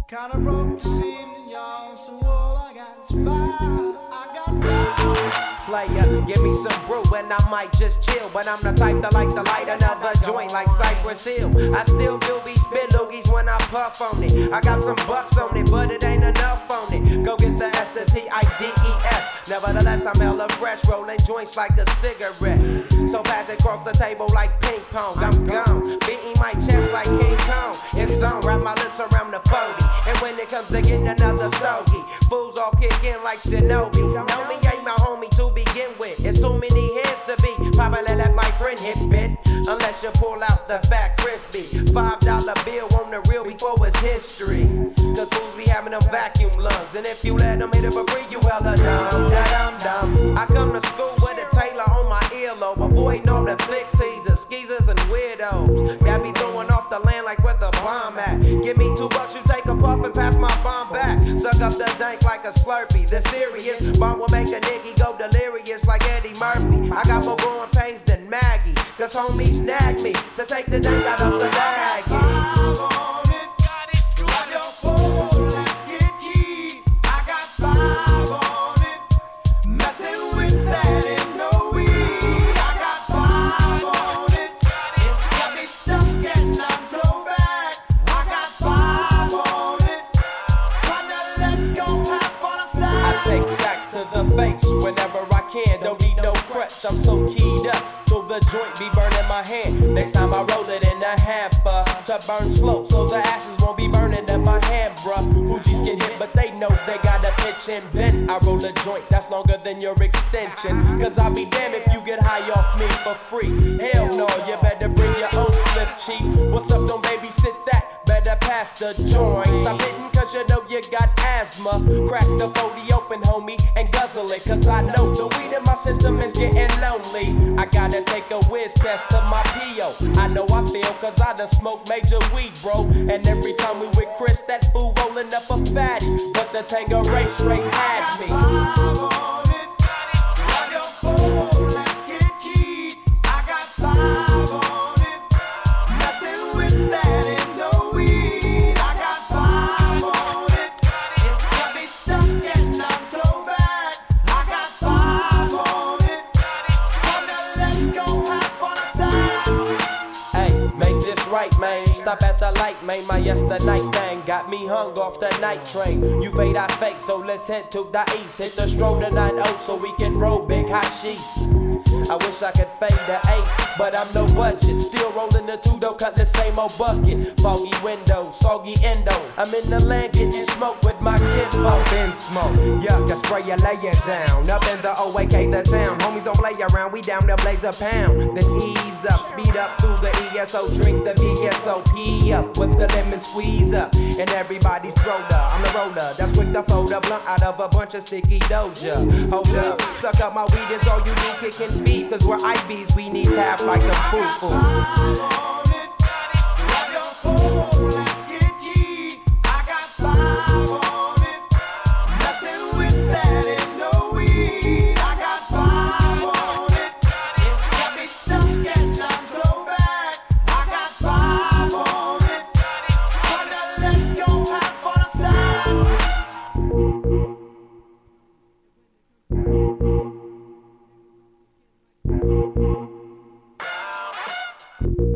Kinda broke, you see me, young, so all I got is fire. I got fire. Player, give me some brew and I might just chill. But I'm the type that like to light another joint like Cypress Hill. I still do be spit loogies when I puff on it. I got some bucks on it, but it ain't enough on it. Go get the S, the T-I-D-E-S. Nevertheless, I'm hella fresh, rolling joints like a cigarette. So pass it across the table like ping pong. I'm gone, beating my chest like King Kong. It's on, wrap my lips around the 40. And when it comes to getting another stogie, fools all kick in like Shinobi. Know me ain't my homie to begin with. It's too many heads to be. Probably let my friend hit bit. Unless you pull out the fat crispy $5 bill on the real before it's history. Cause fools be having them vacuum lungs. And if you let them hit it for free, you hella dumb. Da-dum-dum. I come to school with a Taylor on my earlobe. Avoiding all the thick teasers, skeezers, and weirdos. Got me throwing off the land like where the bomb at. Give me $2, you take a puff and pass my bomb back. Suck up the dank like a Slurpee. The serious bomb will make a nigga go delirious like Eddie Murphy. I got more growing pains than Maggie. Cause homies snagged me to take the dank out of the baggie. Take sacks to the face whenever I can. Don't need no crutch, I'm so keyed up till the joint be burning my hand. Next time I roll it in a hamper to burn slow, so the ashes won't be burning in my hand, bruh. Hoogies get hit, but they know they gotta pitch and bend. I roll a joint that's longer than your extension. Cause I'll be damned if you get high off me for free. Hell no, you better bring your own split cheap. What's up, don't babysit that? Better pass the joint. Stop hitting cause you know you got asthma. Crack the 40 open, homie, and guzzle it. Cause I know the weed in my system is getting lonely. I gotta take a whiz test to my P.O. I know I feel cause I done smoked major weed, bro. And every time we with Chris, that fool rolling up a fatty. But the Tangeray straight had me. Right, man, stop at the light, man. My yesterday thing got me hung off the night train. You fade, I fake, so let's head to the east. Hit the stroll to 90 so we can roll big hashish. I wish I could fade the 8, but I'm no budget. Still rolling the 2 though, cut the same old bucket. Foggy window, soggy endo. I'm in the land getting smoke with my kid. Up in smoke, yuck, I spray you, lay it down. Up in the OAK, the town. Homies don't play around, we down to blaze a pound. Then ease up, speed up through the ESO, drink the VSOP up with the lemon squeeze up. And everybody's roller, I'm the roller. That's quick to fold a blunt out of a bunch of sticky doja. Hold up, suck up my weed, it's all you need, kicking feet. Cause we're IBs, we need tap like the foo-foo. You